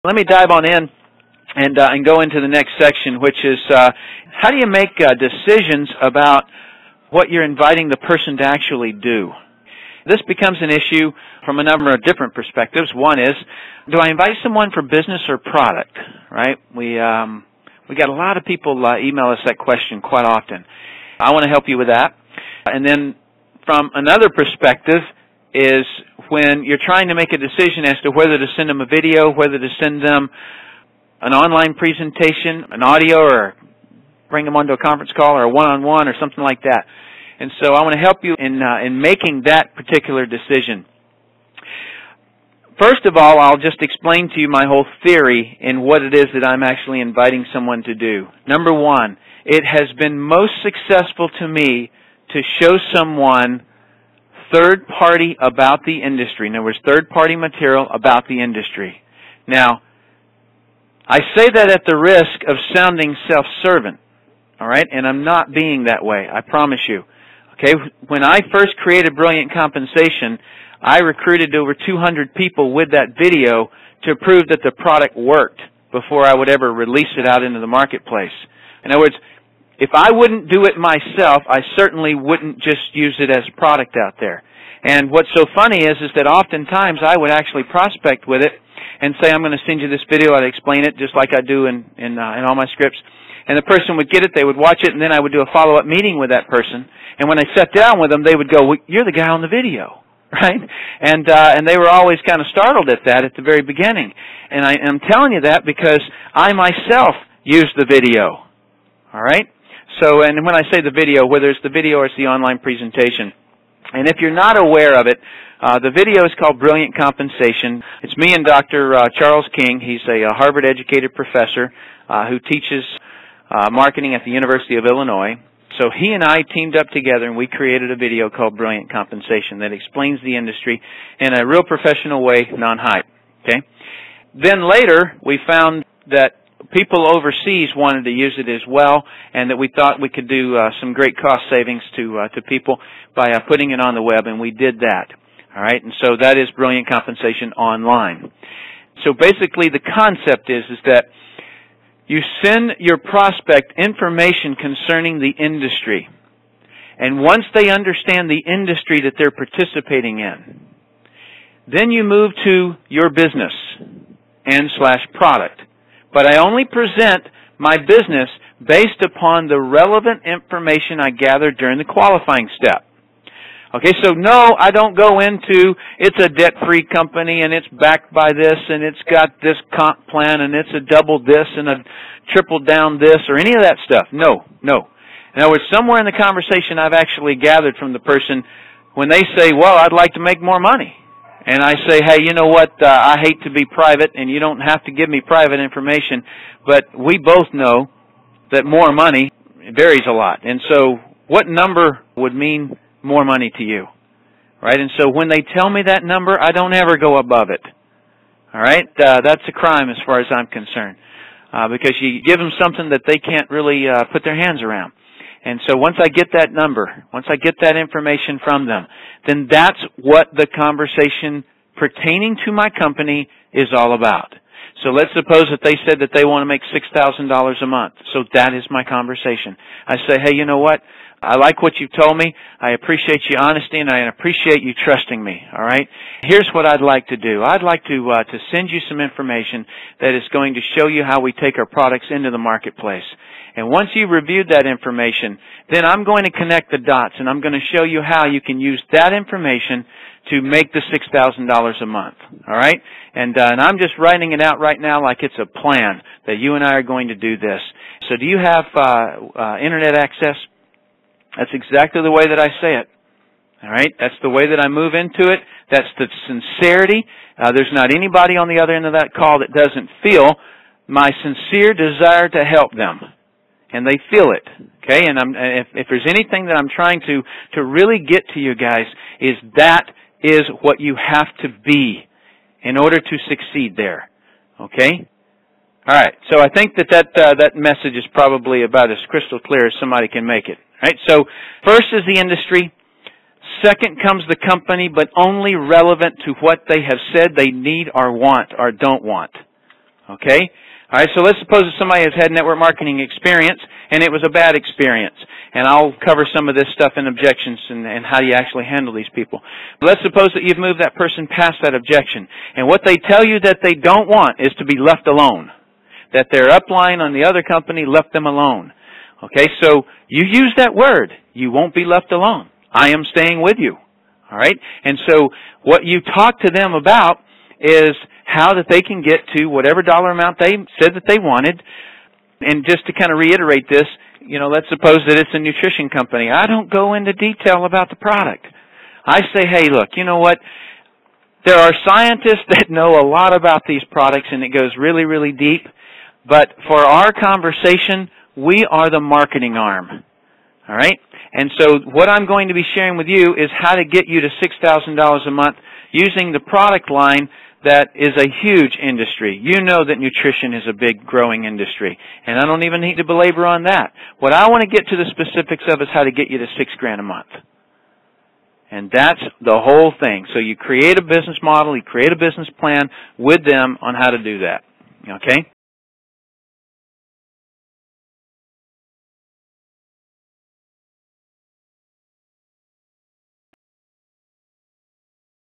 Let me dive on in and go into the next section, which is how do you make decisions about what you're inviting the person to actually do? This becomes an issue from a number of different perspectives. One is, do I invite someone for business or product? Right? We got a lot of people email us that question quite often. I want to help you with that. And then from another perspective is when you're trying to make a decision as to whether to send them a video, whether to send them an online presentation, an audio, or bring them onto a conference call or a one-on-one or something like that. And so I want to help you in making that particular decision. First of all, I'll just explain to you my whole theory in what it is that I'm actually inviting someone to do. Number one, it has been most successful to me to show someone third-party about the industry. In other words, third-party material about the industry. Now, I say that at the risk of sounding self-serving, all right? And I'm not being that way, I promise you. Okay, when I first created Brilliant Compensation, I recruited over 200 people with that video to prove that the product worked before I would ever release it out into the marketplace. In other words, if I wouldn't do it myself, I certainly wouldn't just use it as a product out there. And what's so funny is that oftentimes I would actually prospect with it and say, I'm going to send you this video, I'd explain it just like I do in all my scripts. And the person would get it, they would watch it, and then I would do a follow-up meeting with that person. And when I sat down with them, they would go, well, you're the guy on the video, right? And they were always kind of startled at that at the very beginning. And I'm telling you that because I myself used the video, all right? So, and when I say the video, whether it's the video or it's the online presentation, and if you're not aware of it, the video is called Brilliant Compensation. It's me and Dr. Charles King. He's a Harvard-educated professor who teaches marketing at the University of Illinois. So he and I teamed up together and we created a video called Brilliant Compensation that explains the industry in a real professional way, non-hype. Okay? Then later, we found that people overseas wanted to use it as well, and that we thought we could do some great cost savings to people by putting it on the web, and we did that. All right, and so that is Brilliant Compensation online. So basically, the concept is that you send your prospect information concerning the industry, and once they understand the industry that they're participating in, then you move to your business and / product. But I only present my business based upon the relevant information I gathered during the qualifying step. Okay, so no, I don't go into it's a debt-free company and it's backed by this and it's got this comp plan and it's a double this and a triple down this or any of that stuff. No, no. In other words, somewhere in the conversation I've actually gathered from the person when they say, well, I'd like to make more money. And I say, hey, you know what, I hate to be private, and you don't have to give me private information, but we both know that more money varies a lot. And so what number would mean more money to you? Right? And so when they tell me that number, I don't ever go above it. All right? That's a crime as far as I'm concerned, because you give them something that they can't really put their hands around. And so once I get that number, once I get that information from them, then that's what the conversation pertaining to my company is all about. So let's suppose that they said that they want to make $6,000 a month. So that is my conversation. I say, hey, you know what? I like what you've told me. I appreciate your honesty, and I appreciate you trusting me, all right? Here's what I'd like to do. I'd like to send you some information that is going to show you how we take our products into the marketplace. And once you've reviewed that information, then I'm going to connect the dots, and I'm going to show you how you can use that information to make the $6,000 a month, all right? And I'm just writing it out right now like it's a plan that you and I are going to do this. So do you have Internet access? That's exactly the way that I say it, all right? That's the way that I move into it. That's the sincerity. There's not anybody on the other end of that call that doesn't feel my sincere desire to help them. And they feel it, okay? And if there's anything that I'm trying to really get to you guys, is that is what you have to be in order to succeed there, okay? All right, so I think that message is probably about as crystal clear as somebody can make it. All right, so first is the industry. Second comes the company, but only relevant to what they have said they need or want or don't want. Okay? All right, so let's suppose that somebody has had network marketing experience and it was a bad experience. And I'll cover some of this stuff in objections and how you actually handle these people. But let's suppose that you've moved that person past that objection. And what they tell you that they don't want is to be left alone. That their upline on the other company left them alone. Okay, so you use that word. You won't be left alone. I am staying with you. All right? And so what you talk to them about is how that they can get to whatever dollar amount they said that they wanted. And just to kind of reiterate this, let's suppose that it's a nutrition company. I don't go into detail about the product. I say, hey, look, you know what? There are scientists that know a lot about these products, and it goes really, really deep. But for our conversation, we are the marketing arm. All right? And so what I'm going to be sharing with you is how to get you to $6,000 a month using the product line that is a huge industry. You know that nutrition is a big growing industry. And I don't even need to belabor on that. What I want to get to the specifics of is how to get you to $6,000 a month. And that's the whole thing. So you create a business model, you create a business plan with them on how to do that. Okay?